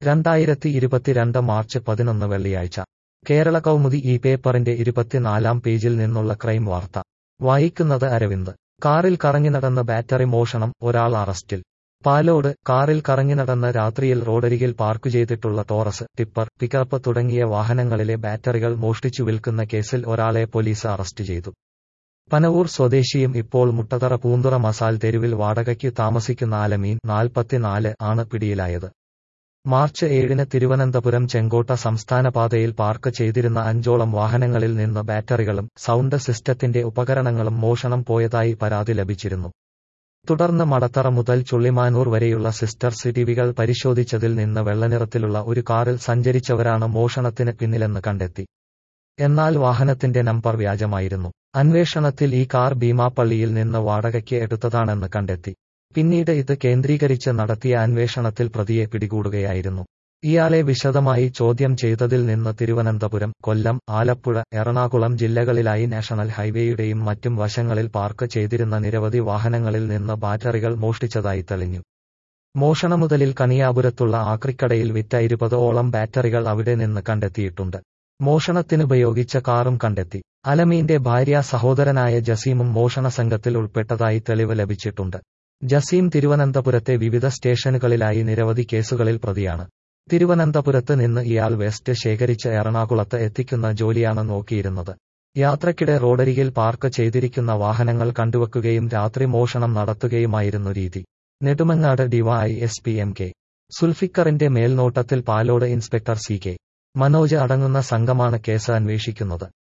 2022 March 11 വെള്ളിയാഴ്ച കേരള കൗമുദി ഈ പേപ്പറിന്റെ 24-ാം പേജിൽ നിന്നുള്ള ക്രൈം വാർത്ത വായിക്കുന്നത് അരവിന്ദ്. കാറിൽ കറങ്ങിനടന്ന് ബാറ്ററി മോഷണം, ഒരാൾ അറസ്റ്റിൽ. പാലോട് കാറിൽ കറങ്ങിനടന്ന് രാത്രിയിൽ റോഡരികിൽ പാർക്കുചെയ്തിട്ടുള്ള ടോറസ്, ടിപ്പർ, പിക്കപ്പ് തുടങ്ങിയ വാഹനങ്ങളിലെ ബാറ്ററികൾ മോഷ്ടിച്ചു വിൽക്കുന്ന കേസിൽ ഒരാളെ പോലീസ് അറസ്റ്റ് ചെയ്തു. പനവൂർ സ്വദേശിയും ഇപ്പോൾ മുട്ടത്തറ പൂന്തുറ മസാൽ തെരുവിൽ വാടകയ്ക്ക് താമസിക്കുന്ന ആലമീൻ, 44, ആണ് പിടിയിലായത്. മാർച്ച് 7-ന് തിരുവനന്തപുരം ചെങ്കോട്ട സംസ്ഥാനപാതയിൽ പാർക്ക് ചെയ്തിരുന്ന 5ഓളം വാഹനങ്ങളിൽ നിന്ന് ബാറ്ററികളും സൗണ്ട് സിസ്റ്റത്തിന്റെ ഉപകരണങ്ങളും മോഷണം പോയതായി പരാതി ലഭിച്ചിരുന്നു. തുടർന്ന് മടത്തറ മുതൽ ചുള്ളിമാനൂർ വരെയുള്ള സിസ്റ്റർ സിറ്റിവികൾ പരിശോധിച്ചതിൽ നിന്ന് വെള്ളനിറത്തിലുള്ള ഒരു കാറിൽ സഞ്ചരിച്ചവരാണ് മോഷണത്തിന് പിന്നിലെന്ന് കണ്ടെത്തി. എന്നാൽ വാഹനത്തിന്റെ നമ്പർ വ്യാജമായിരുന്നു. അന്വേഷണത്തിൽ ഈ കാർ ഭീമാപ്പള്ളിയിൽ നിന്ന് വാടകയ്ക്ക് എടുത്തതാണെന്ന് കണ്ടെത്തി. പിന്നീട് ഇത് കേന്ദ്രീകരിച്ച് നടത്തിയ അന്വേഷണത്തിൽ പ്രതിയെ പിടികൂടുകയായിരുന്നു. ഇയാളെ വിശദമായി ചോദ്യം ചെയ്തതിൽ നിന്ന് തിരുവനന്തപുരം, കൊല്ലം, ആലപ്പുഴ, എറണാകുളം ജില്ലകളിലായി നാഷണൽ ഹൈവേയുടെയും മറ്റും വശങ്ങളിൽ പാർക്ക് ചെയ്തിരുന്ന നിരവധി വാഹനങ്ങളിൽ നിന്ന് ബാറ്ററികൾ മോഷ്ടിച്ചതായി തെളിഞ്ഞു. മോഷണമുതലിൽ കണിയാപുരത്തുള്ള ആക്രിക്കടയിൽ വിറ്റ 20ഓളം ബാറ്ററികൾ അവിടെ നിന്ന് കണ്ടെത്തിയിട്ടുണ്ട്. മോഷണത്തിനുപയോഗിച്ച കാറും കണ്ടെത്തി. അലമീന്റെ ഭാര്യ സഹോദരനായ ജസീമും മോഷണ സംഘത്തിൽ ഉൾപ്പെട്ടതായി തെളിവ് ലഭിച്ചിട്ടുണ്ട്. ജസീം തിരുവനന്തപുരത്തെ വിവിധ സ്റ്റേഷനുകളിലായി നിരവധി കേസുകളിൽ പ്രതിയാണ്. തിരുവനന്തപുരത്ത് നിന്ന് ഇയാൾ വേസ്റ്റ് ശേഖരിച്ച് എറണാകുളത്ത് എത്തിക്കുന്ന ജോലിയാണ് നോക്കിയിരുന്നത്. യാത്രക്കിടെ റോഡരികിൽ പാർക്ക് ചെയ്തിരിക്കുന്ന വാഹനങ്ങൾ കണ്ടുവെക്കുകയും രാത്രി മോഷണം നടത്തുകയുമായിരുന്നു രീതി. നെടുമങ്ങാട് ഡിവൈഎസ്പി MK സുൽഫിക്കറിന്റെ മേൽനോട്ടത്തിൽ പാലോട് ഇൻസ്പെക്ടർ CK മനോജ് അടങ്ങുന്ന സംഘമാണ് കേസ് അന്വേഷിക്കുന്നത്.